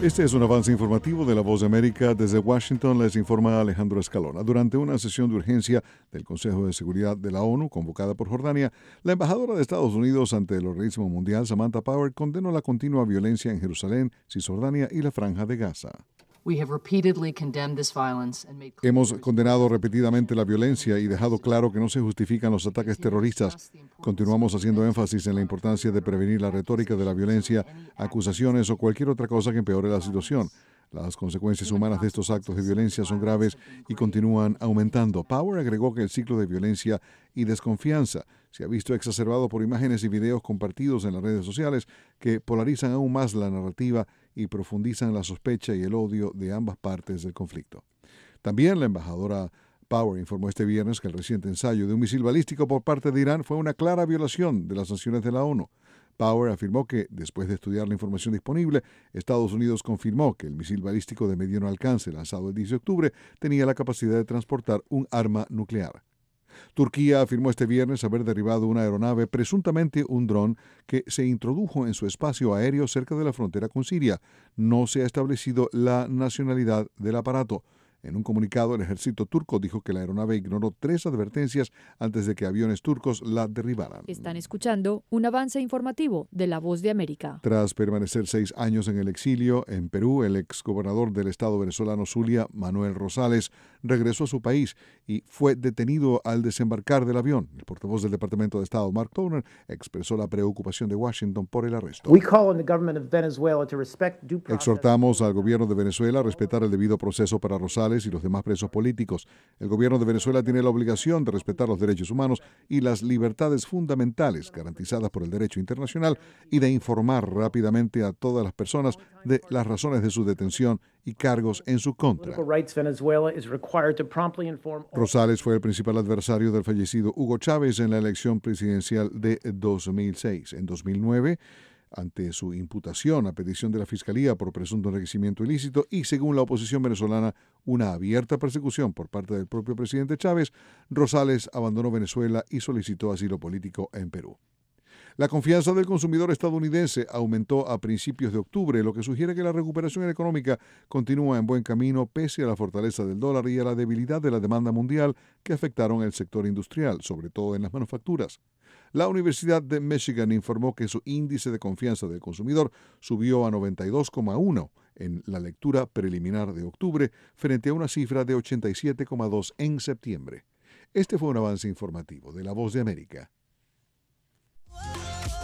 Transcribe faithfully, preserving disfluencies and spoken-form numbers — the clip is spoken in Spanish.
Este es un avance informativo de La Voz de América. Desde Washington les informa Alejandro Escalona. Durante una sesión de urgencia del Consejo de Seguridad de la ONU, convocada por Jordania, la embajadora de Estados Unidos ante el organismo mundial, Samantha Power, condenó la continua violencia en Jerusalén, Cisjordania y la Franja de Gaza. Hemos condenado repetidamente la violencia y dejado claro que no se justifican los ataques terroristas. Continuamos haciendo énfasis en la importancia de prevenir la retórica de la violencia, acusaciones o cualquier otra cosa que empeore la situación. Las consecuencias humanas de estos actos de violencia son graves y continúan aumentando. Power agregó que el ciclo de violencia y desconfianza se ha visto exacerbado por imágenes y videos compartidos en las redes sociales que polarizan aún más la narrativa y profundizan la sospecha y el odio de ambas partes del conflicto. También la embajadora Power informó este viernes que el reciente ensayo de un misil balístico por parte de Irán fue una clara violación de las sanciones de la ONU. Power afirmó que, después de estudiar la información disponible, Estados Unidos confirmó que el misil balístico de mediano alcance lanzado el diez de octubre tenía la capacidad de transportar un arma nuclear. Turquía afirmó este viernes haber derribado una aeronave, presuntamente un dron, que se introdujo en su espacio aéreo cerca de la frontera con Siria. No se ha establecido la nacionalidad del aparato. En un comunicado, el ejército turco dijo que la aeronave ignoró tres advertencias antes de que aviones turcos la derribaran. Están escuchando un avance informativo de La Voz de América. Tras permanecer seis años en el exilio en Perú, el exgobernador del estado venezolano Zulia, Manuel Rosales, regresó a su país y fue detenido al desembarcar del avión. El portavoz del Departamento de Estado, Mark Toner, expresó la preocupación de Washington por el arresto. Exhortamos al gobierno de Venezuela a respetar el debido proceso para Rosales y los demás presos políticos. El gobierno de Venezuela tiene la obligación de respetar los derechos humanos y las libertades fundamentales garantizadas por el derecho internacional y de informar rápidamente a todas las personas de las razones de su detención y cargos en su contra. Rosales fue el principal adversario del fallecido Hugo Chávez en la elección presidencial de dos mil seis. En dos mil nueve, ante su imputación a petición de la Fiscalía por presunto enriquecimiento ilícito y, según la oposición venezolana, una abierta persecución por parte del propio presidente Chávez, Rosales abandonó Venezuela y solicitó asilo político en Perú. La confianza del consumidor estadounidense aumentó a principios de octubre, lo que sugiere que la recuperación económica continúa en buen camino pese a la fortaleza del dólar y a la debilidad de la demanda mundial que afectaron el sector industrial, sobre todo en las manufacturas. La Universidad de Michigan informó que su índice de confianza del consumidor subió a noventa y dos coma uno en la lectura preliminar de octubre frente a una cifra de ochenta y siete coma dos en septiembre. Este fue un avance informativo de La Voz de América.